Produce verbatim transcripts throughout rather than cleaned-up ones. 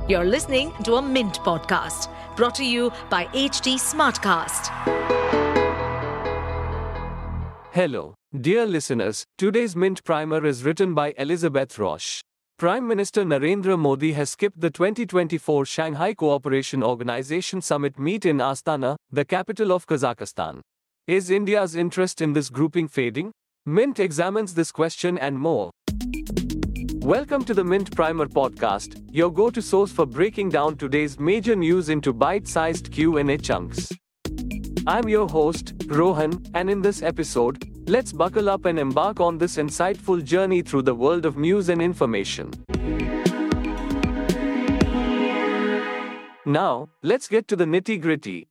You're listening to a Mint podcast brought to you by H T Smartcast. Hello, dear listeners. Today's Mint Primer is written by Elizabeth Roche. Prime Minister Narendra Modi has skipped the twenty twenty-four Shanghai Cooperation Organization Summit meet in Astana, the capital of Kazakhstan. Is India's interest in this grouping fading? Mint examines this question and more. Welcome to the Mint Primer podcast, your go-to source for breaking down today's major news into bite-sized Q and A chunks. I'm your host, Rohan, and in this episode, let's buckle up and embark on this insightful journey through the world of news and information. Now, let's get to the nitty-gritty.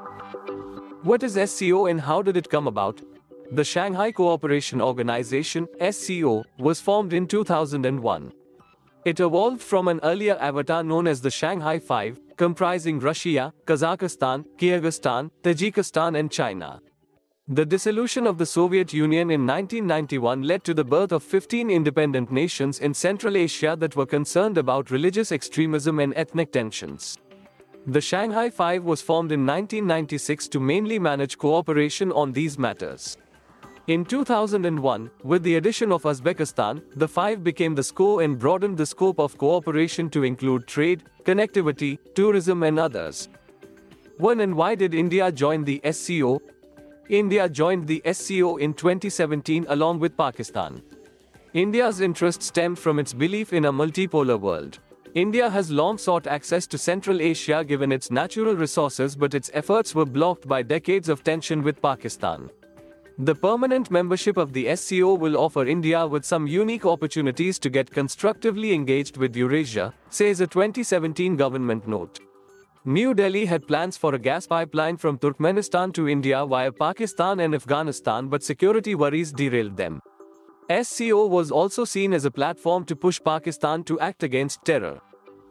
What is S C O and how did it come about? The Shanghai Cooperation Organization, S C O, was formed in two thousand one. It evolved from an earlier avatar known as the Shanghai Five, comprising Russia, Kazakhstan, Kyrgyzstan, Tajikistan and China. The dissolution of the Soviet Union in nineteen ninety-one led to the birth of fifteen independent nations in Central Asia that were concerned about religious extremism and ethnic tensions. The Shanghai Five was formed in nineteen ninety-six to mainly manage cooperation on these matters. In two thousand one, with the addition of Uzbekistan, the Five became the S C O and broadened the scope of cooperation to include trade, connectivity, tourism and others. When and why did India join the S C O? India joined the S C O in twenty seventeen along with Pakistan. India's interest stemmed from its belief in a multipolar world. India has long sought access to Central Asia given its natural resources, but its efforts were blocked by decades of tension with Pakistan. The permanent membership of the S C O will offer India with some unique opportunities to get constructively engaged with Eurasia, says a twenty seventeen government note. New Delhi had plans for a gas pipeline from Turkmenistan to India via Pakistan and Afghanistan, but security worries derailed them. S C O was also seen as a platform to push Pakistan to act against terror.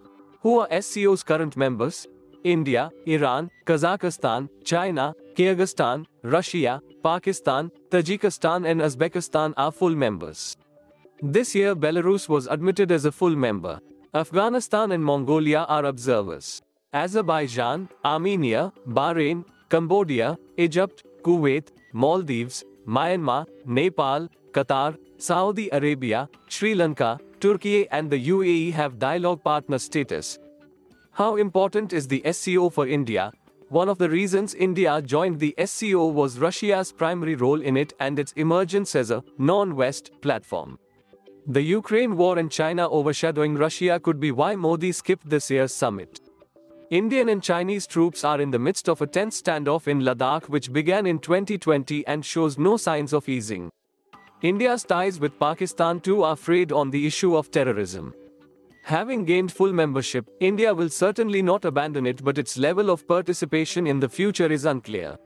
Who are S C O's current members? India, Iran, Kazakhstan, China, Kyrgyzstan, Russia, Pakistan, Tajikistan and Uzbekistan are full members. This year Belarus was admitted as a full member. Afghanistan and Mongolia are observers. Azerbaijan, Armenia, Bahrain, Cambodia, Egypt, Kuwait, Maldives, Myanmar, Nepal, Qatar, Saudi Arabia, Sri Lanka, Turkey and the U A E have dialogue partner status. How important is the S C O for India? One of the reasons India joined the S C O was Russia's primary role in it and its emergence as a non-West platform. The Ukraine war and China overshadowing Russia could be why Modi skipped this year's summit. Indian and Chinese troops are in the midst of a tense standoff in Ladakh which began in twenty twenty and shows no signs of easing. India's ties with Pakistan too are frayed on the issue of terrorism. Having gained full membership, India will certainly not abandon it, but its level of participation in the future is unclear.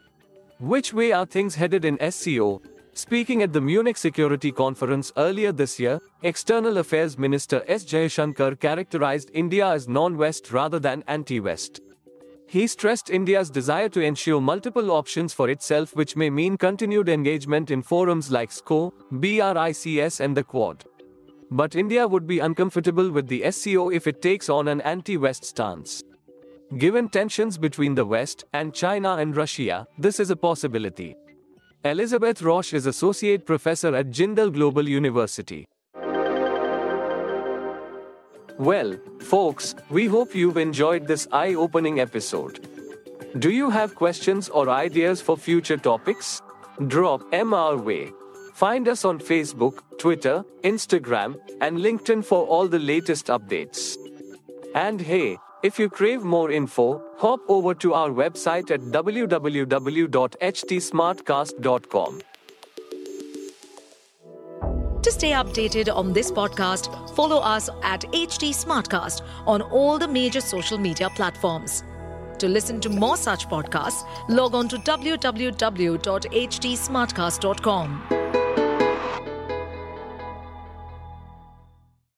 Which way are things headed in S C O? Speaking at the Munich Security Conference earlier this year, External Affairs Minister S Jaishankar characterized India as non-West rather than anti-West. He stressed India's desire to ensure multiple options for itself, which may mean continued engagement in forums like S C O, BRICS and the Quad. But India would be uncomfortable with the S C O if it takes on an anti-West stance. Given tensions between the West and China and Russia, this is a possibility. Elizabeth Roche is Associate Professor at Jindal Global University. Well, folks, we hope you've enjoyed this eye-opening episode. Do you have questions or ideas for future topics? Drop them our way. Find us on Facebook, Twitter, Instagram, and LinkedIn for all the latest updates. And hey, if you crave more info, hop over to our website at w w w dot h t smartcast dot com. To stay updated on this podcast, follow us at H T Smartcast on all the major social media platforms. To listen to more such podcasts, log on to w w w dot h t smartcast dot com.